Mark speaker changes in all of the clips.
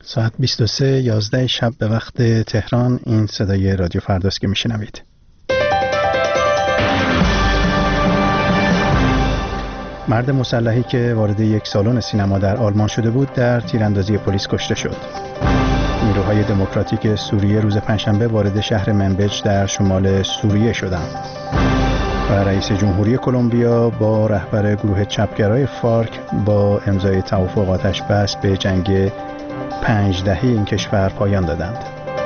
Speaker 1: ساعت 23:11 شب به وقت تهران. این صدای رادیو فرداست که میشنوید. مرد مسلحی که وارد یک سالن سینما در آلمان شده بود در تیراندازی پلیس کشته شد. نیروهای دموکراتیک سوریه روز پنجشنبه وارد شهر منبج در شمال سوریه شدند و رئیس جمهوری کلمبیا با رهبر گروه چپگرای فارک با امضای توافق آتش‌بس به جنگ 5 دهه این کشور پایان دادند.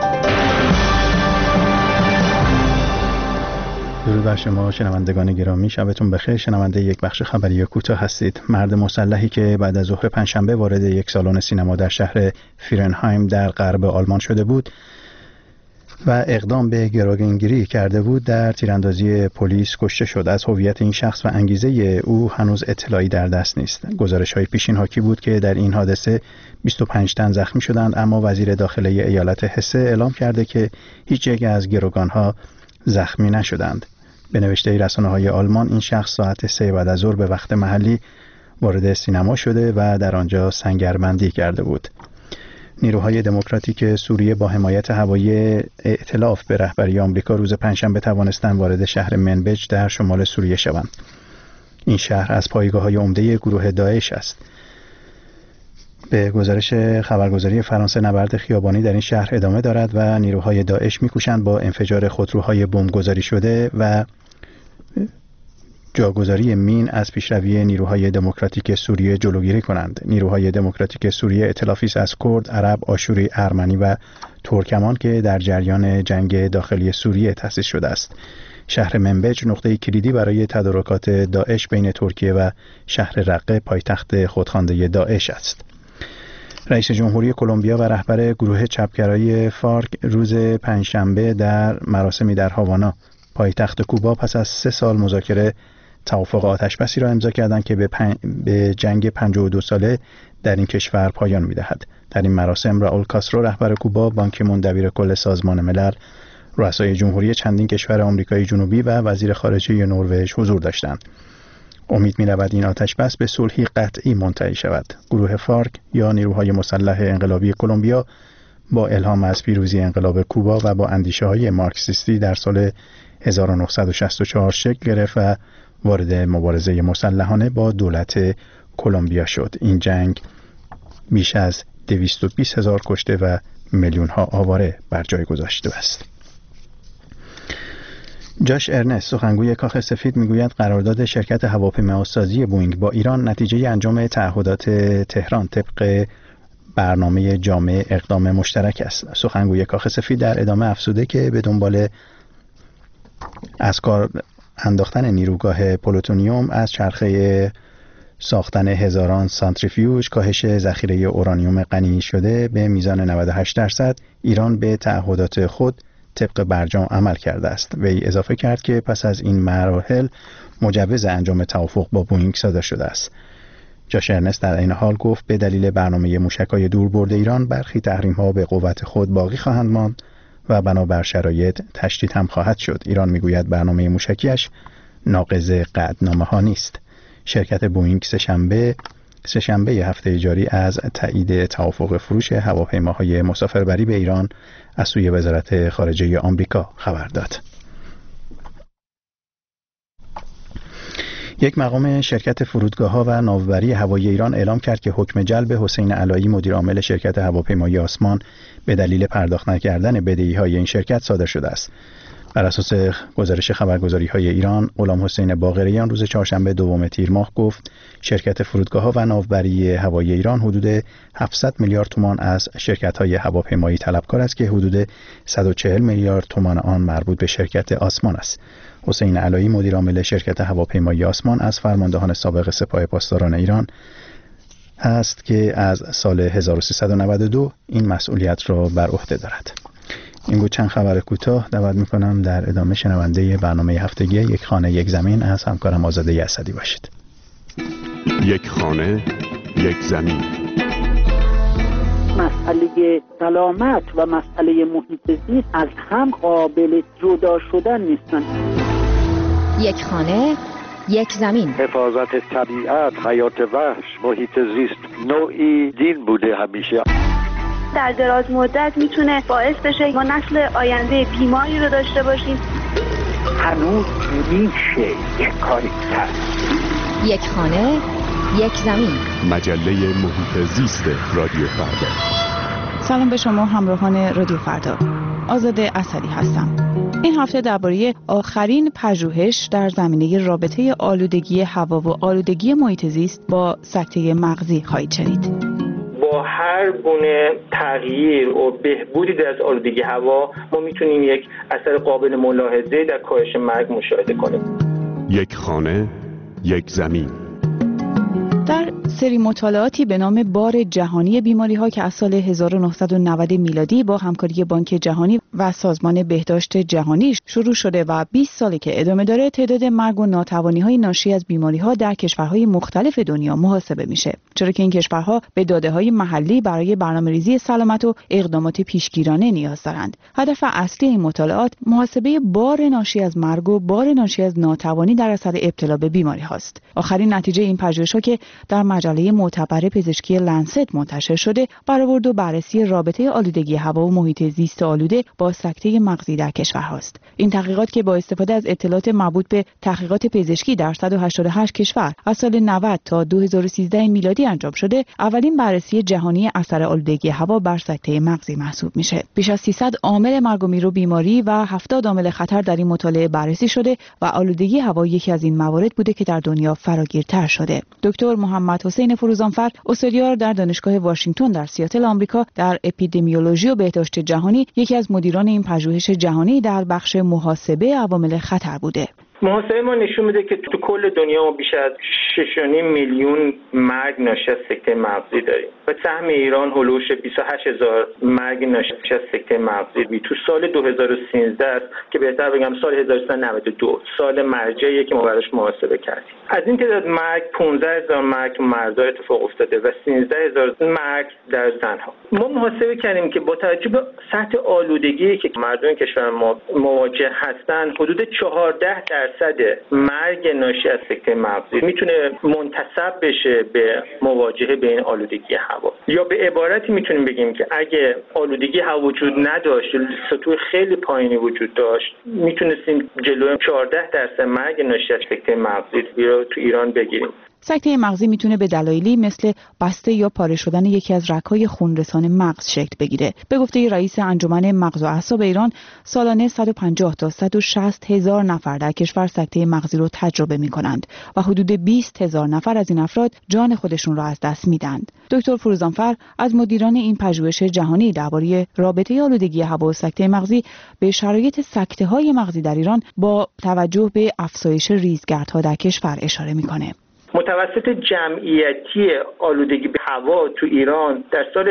Speaker 1: درود بر شما شنوندگان گرامی، شبتون بخیر. شنونده یک بخش خبری کوتاه هستید. مرد مسلحی که بعد از ظهر پنجشنبه وارد یک سالن سینما در شهر فیرنهایم در غرب آلمان شده بود و اقدام به گروگانگیری کرده بود در تیراندازی پلیس کشته شد. از هویت این شخص و انگیزه او هنوز اطلاعی در دست نیست. گزارش‌های پیشین حاکی بود که در این حادثه 25 تن زخمی شدند، اما وزیر داخله ایالت هسه اعلام کرده که هیچ یک از گروگانها زخمی نشدند. به نوشته رسانه‌های آلمان این شخص ساعت 3 بعد از ظهر به وقت محلی وارد سینما شده و در آنجا سنگربندی کرده بود. نیروهای دموکراتیک سوریه با حمایت هوایی ائتلاف به رهبری آمریکا روز پنجشنبه توانستند وارد شهر منبج در شمال سوریه شوند. این شهر از پایگاه‌های عمده گروه داعش است. به گزارش خبرگزاری فرانسه نبرد خیابانی در این شهر ادامه دارد و نیروهای داعش می‌کوشند با انفجار خودروهای بمبگذاری شده و جاگذاری مین از پیشروی نیروهای دموکراتیک سوریه جلوگیری کنند. نیروهای دموکراتیک سوریه ائتلافی است از کرد، عرب، آشوری، ارمنی و ترکمان که در جریان جنگ داخلی سوریه تأسیس شده است. شهر منبج نقطه کلیدی برای تدارکات داعش بین ترکیه و شهر رقه پایتخت خودخوانده داعش است. رئیس جمهوری کلمبیا و رهبر گروه چپگرای فارک روز پنجشنبه در مراسمی در هاوانا پایتخت کوبا پس از 3 سال مذاکره توافق آتش‌بسی را امضا کردند که به جنگ 52 ساله در این کشور پایان می‌دهد. در این مراسم راول کاسترو رهبر کوبا، بان کی مون دبیر کل سازمان ملل، رؤسای جمهوری چندین کشور آمریکای جنوبی و وزیر خارجه نروژ حضور داشتند. امید می‌رود این آتش‌بس به صلحی قطعی منتهی شود. گروه فارک یا نیروهای مسلح انقلابی کلمبیا با الهام از پیروزی انقلاب کوبا و با اندیشه‌های مارکسیستی در سال 1964 شکل گرفت و وارد مبارزه مسلحانه با دولت کلمبیا شد. این جنگ بیش از 220,000 کشته و میلیون‌ها آواره بر جای گذاشته است. جاش ارنست، سخنگوی کاخ سفید، میگوید قرارداد شرکت هواپیماسازی بوئینگ با ایران نتیجه انجام تعهدات تهران طبق برنامه جامع اقدام مشترک است. سخنگوی کاخ سفید در ادامه افزوده که به دنبال از کار انداختن نیروگاه پلوتونیوم از چرخه ساختن هزاران سانتریفیوژ، کاهش ذخیره اورانیوم غنی شده به میزان 98%، ایران به تعهدات خود طبق برجام عمل کرده است. وی اضافه کرد که پس از این مراحل مجوز انجام توافق با بوئینگ صادر شده است. جاش ارنست در این حال گفت به دلیل برنامه موشک‌های دوربرد ایران برخی تحریم‌ها به قوت خود باقی خواهند ماند و بنابر شرایط تشدید هم خواهد شد. ایران میگوید برنامه موشکیش ناقض قطعنامه‌ها نیست. شرکت بوئینگ سه‌شنبه هفته جاری از تایید توافق فروش هواپیماهای مسافربری به ایران از سوی وزارت خارجه آمریکا خبر داد. یک مقام شرکت فرودگاه‌ها و ناوبری هوایی ایران اعلام کرد که حکم جلب حسین علایی مدیر عامل شرکت هواپیمایی آسمان به دلیل پرداخت نکردن بدهی‌های این شرکت صادر شده است. بر اساس گزارش خبرگزاری‌های ایران، غلام حسین باقریان روز چهارشنبه 2 تیر ماه گفت شرکت فرودگاه‌ها و ناوبری هوایی ایران حدود 700 میلیارد تومان از شرکت‌های هواپیمایی طلبکار است که حدود 140 میلیارد تومان آن مربوط به شرکت آسمان است. حسین علایی مدیر عامل شرکت هواپیمایی آسمان از فرماندهان سابق سپاه پاسداران ایران است که از سال 1392 این مسئولیت را بر عهده دارد. این بود چند خبر کوتاه. دعوت می‌کنم در ادامه شنونده برنامه هفتگی یک خانه یک زمین از همکارم آزاده اسدی باشید.
Speaker 2: یک خانه یک زمین.
Speaker 3: مسئله سلامت و مسئله محیط زیست از هم قابل جدا شدن نیستند.
Speaker 4: یک خانه یک زمین.
Speaker 5: حفاظت طبیعت، حیات وحش، محیط زیست نوعی دین بوده همیشه. در دراز مدت میتونه باعث بشه ما نسل آینده بیماری رو داشته باشیم.
Speaker 3: هنوز میشه یک کاری کرد.
Speaker 4: یک خانه، یک زمین.
Speaker 2: مجله محیط زیست رادیو فردا.
Speaker 6: سلام به شما همراهان رادیو فردا. آزاده اسدی هستم. این هفته درباره آخرین پژوهش در زمینه رابطه آلودگی هوا و آلودگی محیط زیست با سکته مغزی خواهید شنید.
Speaker 7: با هر گونه تغییر و بهبودی در آلودگی هوا ما میتونیم یک اثر قابل ملاحظه در کاهش مرگ مشاهده کنیم.
Speaker 2: یک خانه، یک زمین.
Speaker 6: در سری مطالعاتی به نام بار جهانی بیماری‌ها که از سال 1990 میلادی با همکاری بانک جهانی و سازمان بهداشت جهانی شروع شده و 20 ساله که ادامه داره، تعداد مرگ و ناتوانی‌های ناشی از بیماری‌ها در کشورهای مختلف دنیا محاسبه میشه، چرا که این کشورها به داده‌های محلی برای برنامه‌ریزی سلامت و اقدامات پیشگیرانه نیاز دارند. هدف اصلی این مطالعات محاسبه بار ناشی از مرگ و بار ناشی از ناتوانی در اثر ابتلا به بیماری‌هاست. آخرین نتیجه این پژوهش‌ها که در مجله معتبر پزشکی لنست منتشر شده، برآورد و بررسی رابطه آلودگی هوا و محیط زیست آلوده با سکته مغزی در کشورهاست. این تحقیقات که با استفاده از اطلاعات مربوط به تحقیقات پزشکی در 188 کشور از سال 90 تا 2013 میلادی انجام شده، اولین بررسی جهانی اثر آلودگی هوا بر سکته مغزی محسوب میشه. بیش از 300 عامل مرگ و میر و بیماری و 70 عامل خطر در این مطالعه بررسی شده و آلودگی هوا یکی از این موارد بوده که در دنیا فراگیرتر شده. دکتر محمد حسین فروزانفر، استادیار در دانشگاه واشنگتن در سیاتل آمریکا در اپیدمیولوژی و بهداشت جهانی، یکی از مدیران این پژوهش جهانی در بخش محاسبه عوامل خطر بوده.
Speaker 7: محاسبه ما نشون میده که تو کل دنیا بیش از 6.5 میلیون مرگ ناشی از سکته مغزی داریم و سهم ایران هولوش 28,000 مرگ ناشی از سکته مغزی تو سال 2013 است که بهتر بگم سال 1392 سال مرجعیه که ما براش محاسبه کردیم. از این تعداد مرگ 15,000 مرگ تو مردها اتفاق افتاده و 13,000 مرگ در زنها. ما محاسبه کردیم که با توجه به سطح آلودگی که مردم کشور ما مواجه هستن، حدود 14% مرگ ناشی از سکته مغزی میتونه منتسب بشه به مواجهه به این آلودگی هوا. یا به عبارتی میتونیم بگیم که اگه آلودگی هوا وجود نداشت، سطوح خیلی پایینی وجود داشت، میتونستیم جلوی 14% مرگ ناشی از سکته مغزی رو تو ایران بگیریم.
Speaker 6: سکته مغزی میتونه به دلایلی مثل بسته یا پاره شدن یکی از رگ‌های خونرسان مغز شکل بگیره. به گفته رئیس انجمن مغز و اعصاب ایران، سالانه 150 تا 160 هزار نفر در کشور سکته مغزی رو تجربه میکنند و حدود 20,000 نفر از این افراد جان خودشون را از دست میدند. دکتر فروزانفر از مدیران این پژوهش جهانی درباره رابطه آلودگی هوا و سکته مغزی به شرایط سکته‌های مغزی در ایران با توجه به افزایش ریزگردها در کشور اشاره میکنه.
Speaker 7: متوسط جمعیتی آلودگی به هوا تو ایران در سال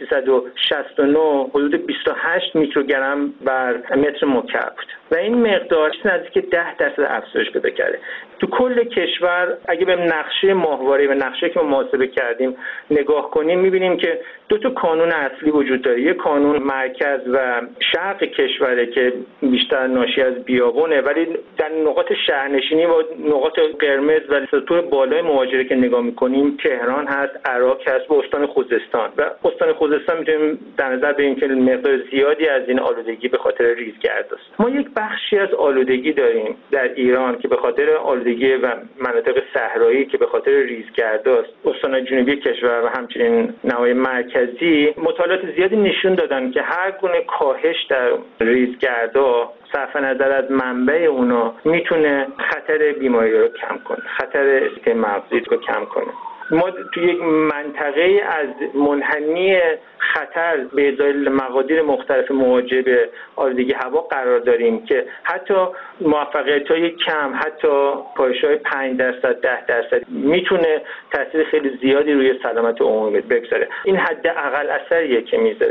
Speaker 7: 1369 حدود 28 میکروگرم بر متر مکعب بود و این مقدار نزدیک 10% افزایش پیدا کرده. تو کل کشور اگه به نقشه ماهواره و نقشه که ما محاسبه کردیم نگاه کنیم، میبینیم که دو تا کانون اصلی وجود داره. یک کانون مرکز و شرق کشوره که بیشتر ناشی از بیابونه، ولی در نقاط شهرنشینی و نقاط قرمز و سطوح بالای مواجهه که نگاه میکنیم تهران هست، عراق هست و استان خوزستان. و استان خوزستان میتونیم در نظر بگیریم که مقدار زیادی از این آلودگی به خاطر ریزگرد است. ما یک بخشی از آلودگی داریم در ایران که به خاطر آلودگی و مناطق صحرایی که به خاطر ریزگرد است. استان جنوبی کشور و همچنین نواحی مرکزی مطالعات زیادی نشون دادن که هر گونه کاهش در ریزگردها صرف نظر از منبع اونا میتونه خطر بیماری رو کم کنه، خطر سکته مغزی رو کم کنه. ما تو یک منطقه از منحنی خطر به ازای مقادیر مختلف مواجهه به آلودگی هوا قرار داریم که حتی موفقیت‌های کم، حتی کاهش‌های 5% 10% میتونه تاثیر خیلی زیادی روی سلامت عمومی بگذاره. این حد اقل اثریه که میذاره.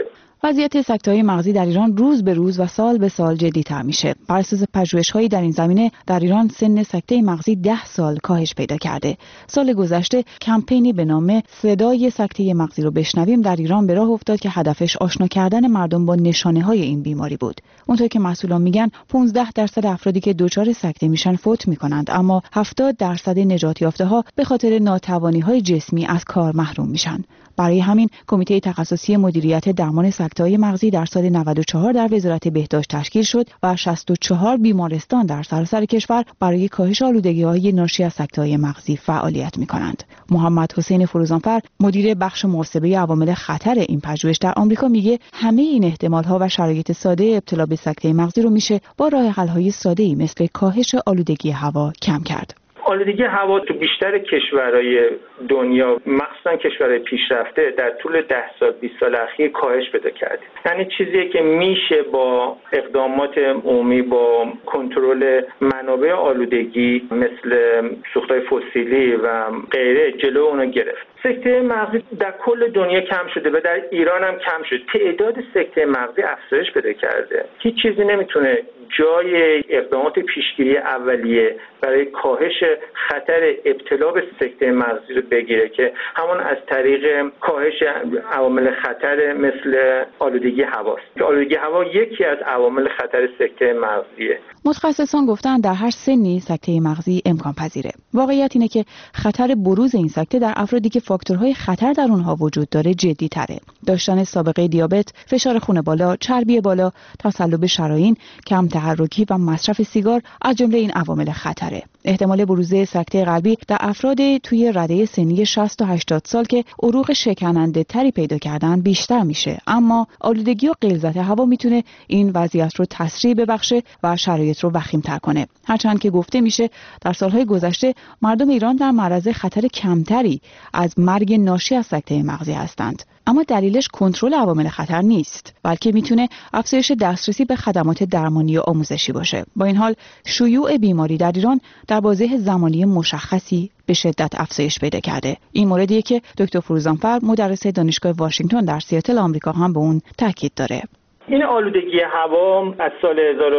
Speaker 6: وضعیت سکته‌های مغزی در ایران روز به روز و سال به سال جدی‌تر میشه. بر اساس پژوهش‌هایی در این زمینه در ایران سن سکته مغزی 10 سال کاهش پیدا کرده. سال گذشته کمپینی به نام صدای سکته مغزی رو بشنویم در ایران به راه افتاد که هدفش آشنا کردن مردم با نشانه‌های این بیماری بود. اونطور که مسئولان میگن 15% افرادی که دچار سکته میشن فوت میکنند، اما 70% نجات یافته‌ها به خاطر ناتوانی‌های جسمی از کار محروم میشن. برای همین کمیته تخصصی مدیریت درمان سکته‌های مغزی در سال 94 در وزارت بهداشت تشکیل شد و 64 بیمارستان در سراسر کشور برای کاهش آلودگی‌های ناشی از سکته‌های مغزی فعالیت می‌کنند. محمد حسین فروزانفر، مدیر بخش محاسبه عوامل خطر این پژوهش در آمریکا، میگه همه این احتمال‌ها و شرایط ساده ابتلا به سکته مغزی رو میشه با راه‌حل‌های ساده‌ای مثل کاهش آلودگی هوا کم کرد.
Speaker 7: آلودگی هوا تو بیشتر کشورهای دنیا، مخصوصا کشورهای پیشرفته، در طول 10 سال 20 سال اخیر کاهش پیدا کرده. یعنی چیزی که میشه با اقدامات عمومی، با کنترل منابع آلودگی مثل سوختهای فسیلی و غیره جلو اونو گرفت. سکته مغزی در کل دنیا کم شده و در ایران هم کم شد. تعداد سکته مغزی افزایش پیدا کرده. هیچ چیزی نمیتونه جای اقدامات پیشگیری اولیه برای کاهش خطر ابتلا به سکته مغزی رو بگیره که همون از طریق کاهش عوامل خطر مثل آلودگی هواست. آلودگی هوا یکی از عوامل خطر سکته مغزیه.
Speaker 6: متخصصان گفتن در هر سنی سکته مغزی امکان پذیره. واقعیت اینه که خطر بروز این سکته در افرادی که فاکتورهای خطر در اونها وجود داره جدی تره. داشتن سابقه دیابت، فشار خون بالا، چربی بالا، تصلب شرايین، کم تحرکی و مصرف سیگار از جمله این عوامل خطره. احتمال بروز سکته قلبی در افراد توی رده سنی 60 تا 80 سال که عروق شکننده تری پیدا کردن بیشتر میشه، اما آلودگی و غلظت هوا میتونه این وضعیت رو تسریع ببخشه و شرایط رو وخیم‌تر کنه. هرچند که گفته میشه در سالهای گذشته مردم ایران در معرض خطر کمتری از مرگ ناشی از سکته مغزی هستند، اما دلیلش کنترل عوامل خطر نیست، بلکه میتونه افزایش دسترسی به خدمات درمانی و آموزشی باشه. با این حال شیوع بیماری در ایران در بازه زمانی مشخصی به شدت افزایش پیدا کرده. این موردیه که دکتر فروزانفر، مدرس دانشگاه واشنگتن در سیاتل آمریکا، هم به اون تاکید داره.
Speaker 7: این آلودگی هوا از سال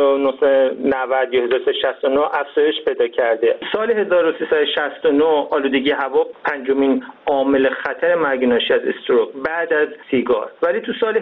Speaker 7: 1990 یا 1369 افزایش پیدا کرده. سال 1369 آلودگی هوا پنجمین عامل خطر مرگ ناشی از استروک بعد از سیگار، ولی تو سال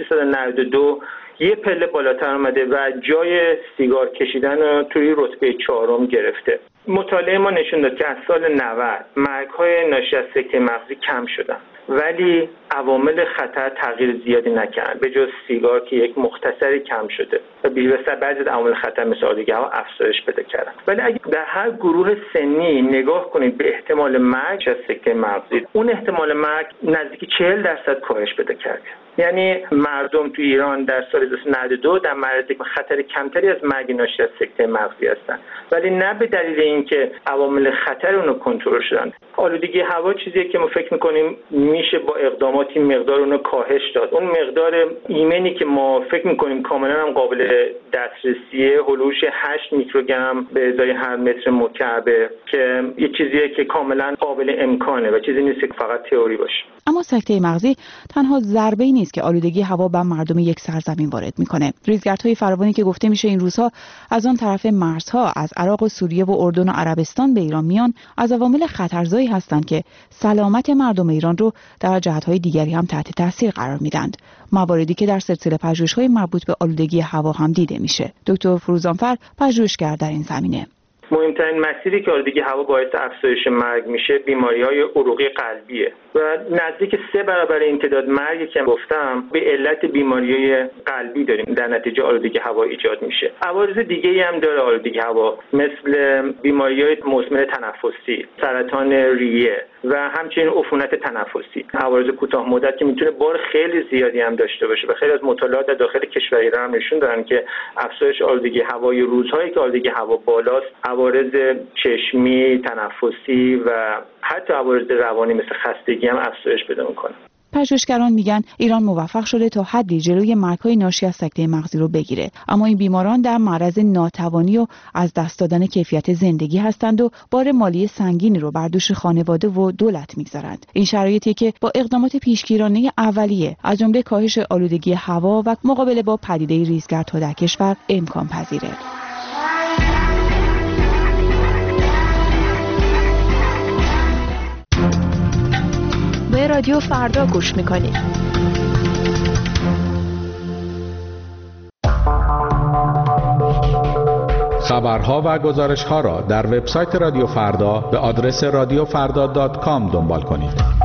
Speaker 7: 1392 یه پله بالاتر اومده و جای سیگار کشیدن رو توی رتبه 4 گرفته. مطالعه ما نشون داد که از سال 90 مرگ‌های ناشی از سکته مغزی کم شدن، ولی عوامل خطر تغییر زیادی نکردن به جز سیگار که یک مختصری کم شده و بیشتر بعضی از عوامل خطر مثل آلودگی هوا افزایش پیدا کردن. ولی اگه در هر گروه سنی نگاه کنید به احتمال مرگ از سکته مغزی، اون احتمال مرگ نزدیک 40% کاهش پیدا کرده. یعنی مردم تو ایران در سال 1992 در معرض خطر کمتری از مرگ ناشی از سکته مغزی هستن، ولی نه به دلیل اینکه عوامل خطر اونو کنترل شدن. آلودگی هوا چیزیه که ما فکر می‌کنیم میشه با اقداماتی مقدار اونو کاهش داد. اون مقدار ایمنی که ما فکر می‌کنیم کاملا هم قابل دسترسیه، هولوش 8 میکروگرم به ازای هر متر مکعب، که یه چیزیه که کاملا قابل امکانه و چیزی نیست که فقط تئوری باشه.
Speaker 6: اما سکته مغزی تنها ضربه‌ای نیست که آلودگی هوا بر مردم یک سرزمین وارد میکنه. ریزگردهای فراوانی که گفته میشه این روزها از آن طرف مرزها از عراق و سوریه و اردن و عربستان به ایران میان، از عوامل خطرزایی هستند که سلامت مردم ایران رو در جهت‌های دیگری هم تحت تاثیر قرار میدند. مواردی که در سلسله پژوهش‌های مربوط به آلودگی هوا هم دیده میشه. دکتر فروزانفر، پژوهشگر در این زمینه:
Speaker 7: مهمترین مسیری که آلودگی هوا باعث افزایش مرگ میشه بیماری‌های عروقی قلبیه و نزدیک 3 برابر این تعداد مرگی که گفتم به علت بیماری‌های قلبی داریم در نتیجه آلودگی هوا ایجاد میشه. عوارض دیگه‌ای هم داره آلودگی هوا، مثل بیماری‌های مزمن تنفسی، سرطان ریه و همچنین عفونت تنفسی. عوارض کوتاه مدت که میتونه بار خیلی زیادی هم داشته باشه و خیلی از مطالعات در داخل کشور ایران هم نشون دادن که افزایش آلودگی هوای روزهایی که آلودگی هوا بالاست، عوارض چشمی، تنفسی و حتی عوارض روانی مثل خستگی هم افزایش پیدا میکنه.
Speaker 6: پژوهشگران میگن ایران موفق شده تا حدی جلوی مرگ‌های ناشی از سکته مغزی رو بگیره، اما این بیماران در معرض ناتوانی و از دست دادن کیفیت زندگی هستند و بار مالی سنگینی رو بر دوش خانواده و دولت میگذارند. این شرایطی که با اقدامات پیشگیرانه اولیه از جمله کاهش آلودگی هوا و مقابله با پدیده ریزگردها در کشور امکان پذیره.
Speaker 4: به رادیو فردا گوش میکنید.
Speaker 8: خبرها و گزارش‌ها را در وبسایت رادیو فردا به آدرس radiofrda.com دنبال کنید.